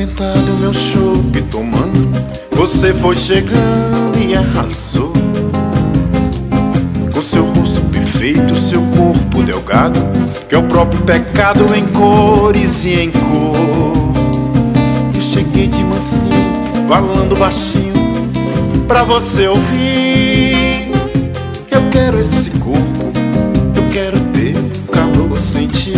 sentado, meu chope tomando. Você foi chegando e arrasou. Com seu rosto perfeito, seu corpo delgado, que é o próprio pecado em cores e em cor. Eu cheguei de mansinho, falando baixinho, pra você ouvir. Eu quero esse corpo, eu quero ter o calor sentir.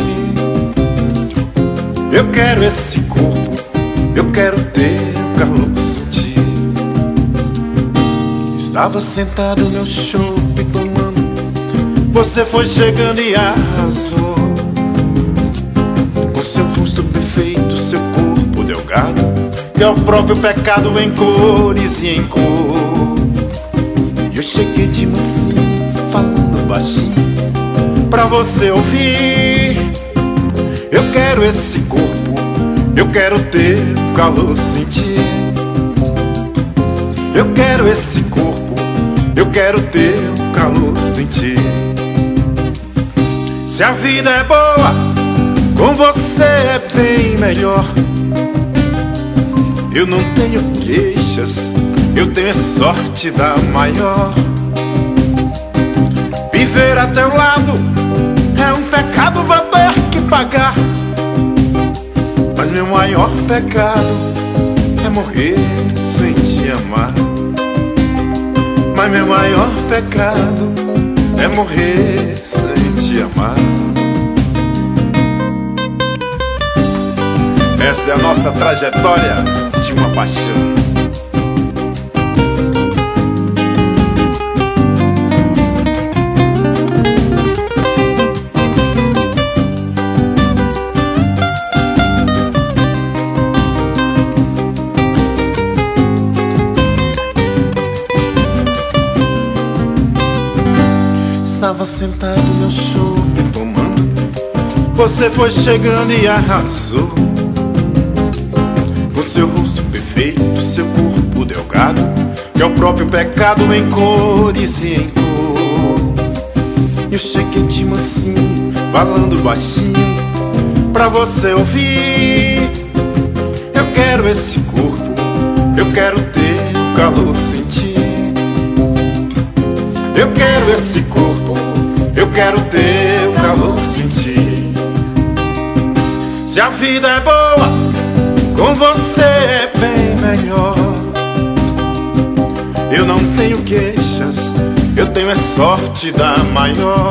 Eu quero esse corpo, eu quero ter o calor sentir. Estava sentado, meu chope tomando. Você foi chegando e arrasou. Com seu rosto perfeito, seu corpo delgado, que é o próprio pecado em cores e em cor. E eu cheguei de mansinho, falando baixinho, pra você ouvir. Eu quero esse corpo, eu quero ter o calor sentir. Eu quero esse corpo, eu quero ter o calor sentir. Se a vida é boa, com você é bem melhor. Eu não tenho queixas, eu tenho a sorte da maior. Viver a teu lado é um pecado, vou ter que pagar. Mas meu maior pecado é morrer sem te amar. Mas meu maior pecado é morrer sem te amar. Essa é a nossa trajetória de uma paixão. Estava sentado, meu chope tomando. Você foi chegando e arrasou. Com seu rosto perfeito, seu corpo delgado, que é o próprio pecado em cores e em cor. Eu cheguei de mansinho, falando baixinho, pra você ouvir. Eu quero esse corpo, eu quero ter o calor sentir. Eu quero esse corpo, eu quero ter o calor sentir. Se a vida é boa, com você é bem melhor. Eu não tenho queixas, eu tenho a sorte da maior.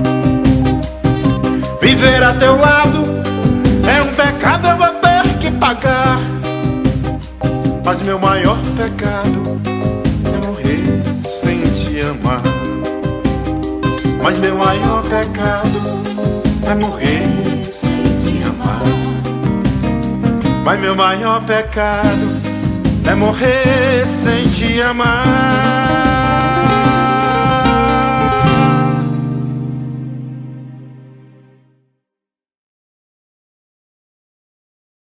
Viver a teu lado é um pecado, eu vou ter que pagar. Mas meu maior pecado é morrer sem te amar. Mas meu maior pecado é morrer sem te amar. Mas meu maior pecado é morrer sem te amar.